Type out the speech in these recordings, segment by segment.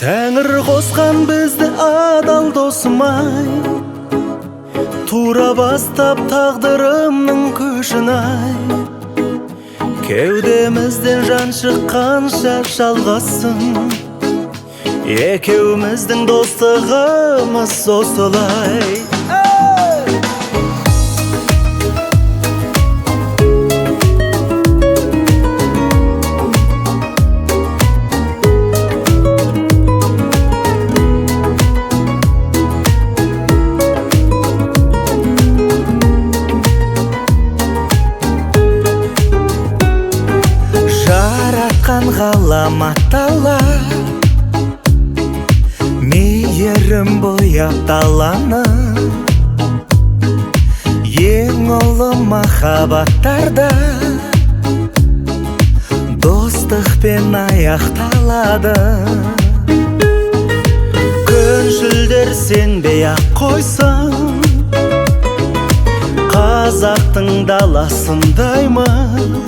Тәңір қосқан бізді адал досым-ай, тура бастап тағдырымның көшін-ай. Кеудемізден жан шыққанша жалғасын, екеуміздің достығымыз осылай. Жаратқан ғаламат Алла, мейірім бояп даланы. Ең ұлы махаббаттарда достықпен аяқталады. Күншілдер сенбей-ақ қойсын, қазақтың даласындаймыз.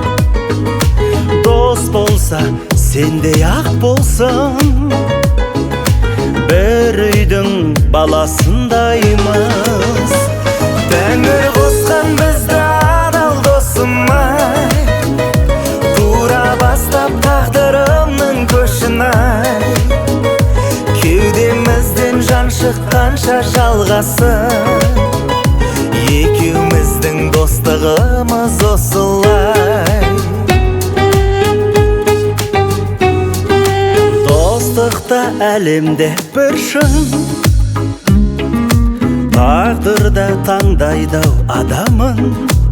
Дос болса сендей-ақ болсын, бір үйдің баласындаймыз. Тәңір қосқан бізді адал досым-ай, тура бастап тағдырымның көшін-ай. Кеудемізден жан шыққанша жалғасын, екеуміздің достығымыз осылай. Достықта әлемде бір шын, тағдырда таңдайды-ау адамын.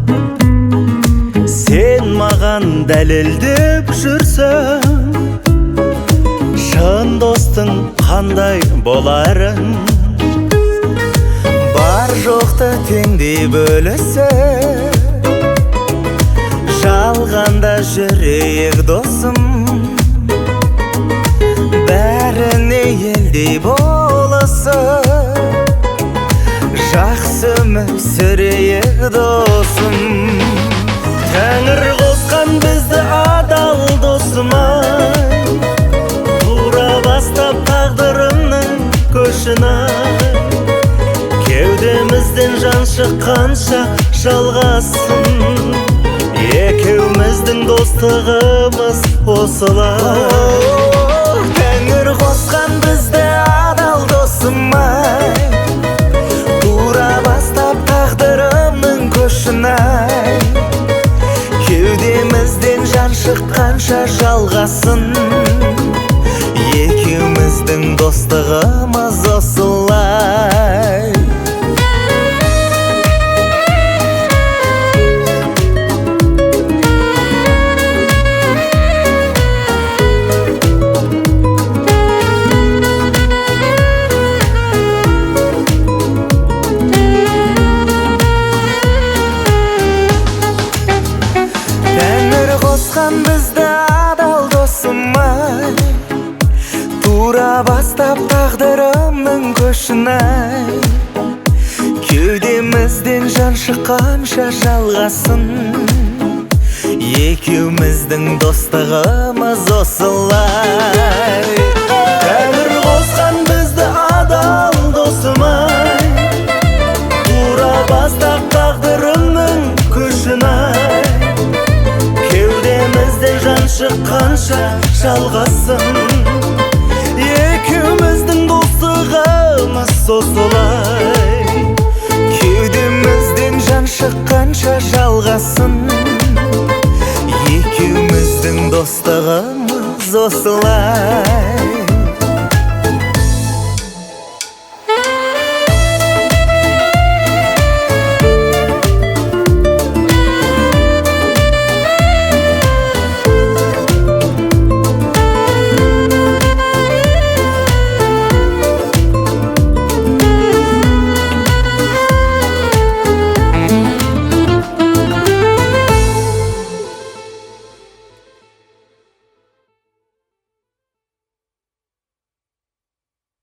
Сен маған дәлелдеп жүрсің, шын достың қандай боларын. Бар жоқты теңдей бөлісіп, жалғанда жүрейік досым. Бәріне елдей болысып, жақсы өмір сүрейік досым. Тәңір қосқан бізді адал досым-ай, тура бастап тағдырымның көшін-ай. Кеудемізден жан шыққанша жалғасын, екеуміздің достығымыз осылай. Тәңір қосқан бізді адал досым-ай, тура бастап тағдырымның көшін-ай. Кеудемізден жан шыққанша жалғасын, екеуміздің достығымыз осылай. Бізді адал досым-ай, тура бастап тағдырымның көшін-ай. Кеудемізден жан шыққанша жалғасын, екеуміздің достығымыз осылай. Тәңір қосқан бізді адал досым-ай, тура бастап тағдырымның көшін-ай. Жан шыққанша жалғасын, екеуміздің достығымыз осылай. Кеудемізден жан шыққанша жалғасын, екеуміздің достығымыз осылай.